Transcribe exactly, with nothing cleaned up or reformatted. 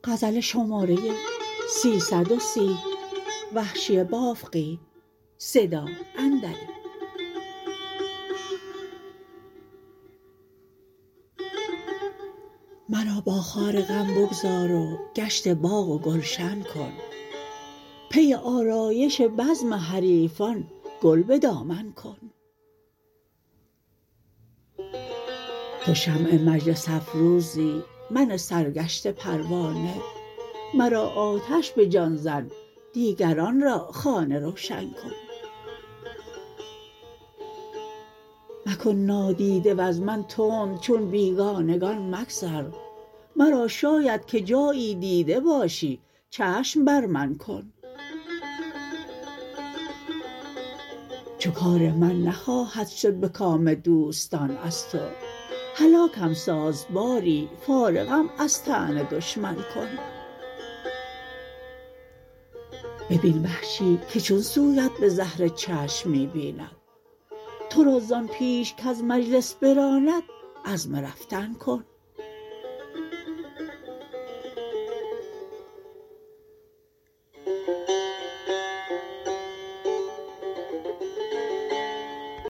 غزل شماره سیصد و سی. وحشی بافقی. صدا اندری. مرا با خار غم بگذار و گشت باغ و گلشن کن، پی آرایش بزم حریفان گل به دامن کن. تو شمع مجلس افروزی، من سرگشته پروانه، مرا آتش به جان زن، دیگران را خانه روشن کن. مکن نادیده وز من تند چون بیگانگان مگذر، مرا شاید که جایی دیده باشی چشم بر من کن. چو کار من نخواهد شد به کام دوستان از تو، هلاکم ساز باری فارغم از طعن دشمن کن. ببین وحشی که چون سویت به زهر چشم می بیند، تو را زان پیش کز مجلس براند عزم رفتن کن.